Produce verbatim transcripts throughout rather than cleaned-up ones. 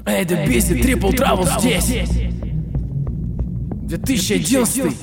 Эй, да Бизи, Трипл Трабл здесь. две тысячи одиннадцатый.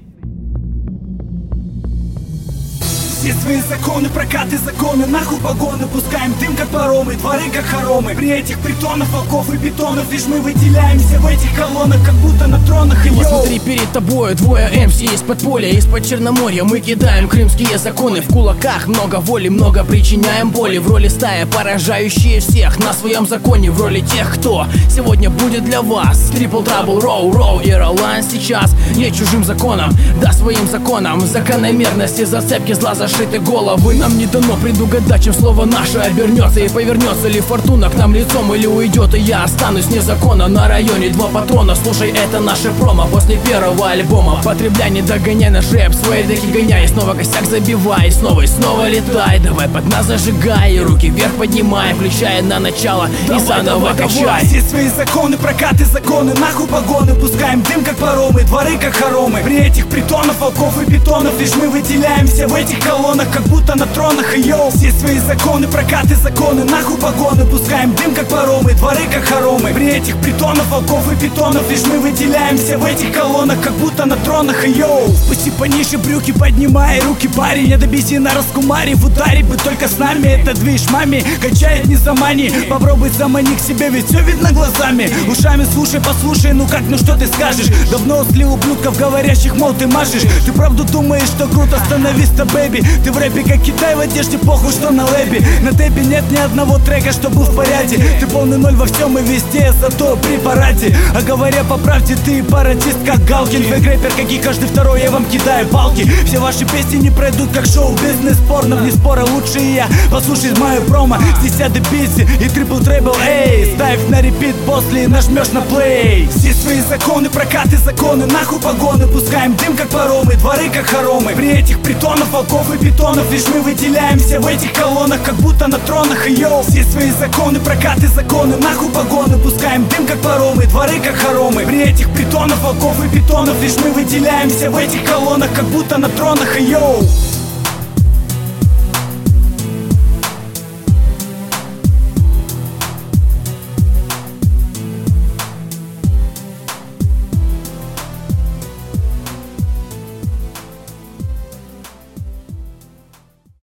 Все свои законы, прокаты законы, нахуй погоны. Пускаем дым, как паромы, дворы, как хоромы. При этих притонах, волков и бетонов лишь мы выделяемся в этих колоннах, как будто на тронах. И вот смотри, перед тобою двое эм си из подполья, из-под Черноморья. Мы кидаем крымские законы. В кулаках много воли, много причиняем боли. В роли стая, поражающие всех на своем законе. В роли тех, кто сегодня будет для вас. Трипл Трабл, Роу, Роу и Ролан сейчас не чужим законом, да своим законом. Закономерности, зацепки, зла зашиты головы. Нам не дано предугадать, чем слово наше обернется. И повернется ли фортуна к нам лицом, или уйдет, и я останусь вне закона. На районе два патрона, слушай, это наше промо. После первого альбома потребляй, не догоняй наш рэп, свои деки гоняй. Снова косяк забивай, снова и снова летай. Давай под нас зажигай, руки вверх поднимай, включая на начало и заново качай. Все свои законы, прокаты законы, нахуй погоны. Пускаем дым, как паромы, дворы, как хоромы. При этих притонов, волков и бетонов лишь мы выделяемся в этих колоннах, как будто на тронах. И йоу, все свои законы, прокаты законы, нахуй погоны. Пускаем дым, как паромы, дворы, как хоромы. При этих притонов, волков и бетонов лишь мы выделяемся в этих колоннах, как будто на тронах. И йоу, спусти пониже брюки, поднимай руки, парень. Я добейся на раскумаре, в ударе бы только с нами. Это движ маме, качает не замани. Попробуй замани к себе, ведь все видно глазами. Ушами слушай, послушай, ну как, ну что ты скажешь? Давно слил ублюдков, говорящих, мол, ты машешь. Ты правду думаешь, что круто, становись-то, бэби. Ты в рэпе как Китай в одежде, похуй, что на лэбе. На тэпе нет ни одного трека, что был в порядке. Ты полный ноль во всем и везде, зато при параде. А говоря по правде, ты пародист, как Галкин. Фейк-рэпер, как и каждый второй, я вам кидаю палки. Все ваши песни не пройдут, как шоу-бизнес порно. Вне спора лучше я, послушай мою промо. Здесь я Бизи и Трипл Трабл, эй. Ставь на репит после и нажмешь на плей. Все свои законы, прокаты законы, нахуй погоны. Пускаем дым, как паромы, дворы, как хоромы. При этих притонов, волков и бетонов лишь мы выделяемся в этих колоннах, как будто на тронах. И йоу, все свои законы, прокаты законы, нахуй погоны. Пускаем дым, как паромы, дворы, как хоромы. При этих притонов, волков и бетонов лишь мы выделяемся в этих колоннах, как будто на тронах. И йоу.